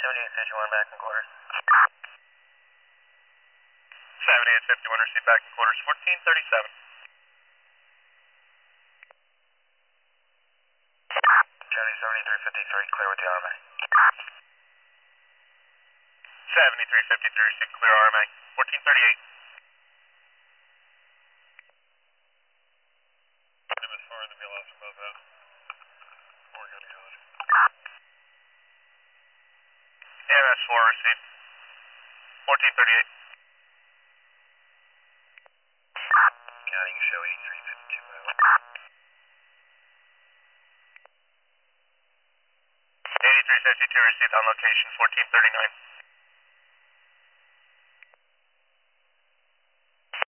7851 back in quarters. 7851, receive back in quarters, 1437. Charlie 7353, clear with the RMA. 7353, receive clear RMA, 1438. MS 4 in the wheel off above that. Oregon College. AMS 4, receive, 1438. Counting show 8352. 8352, received on location, 1439.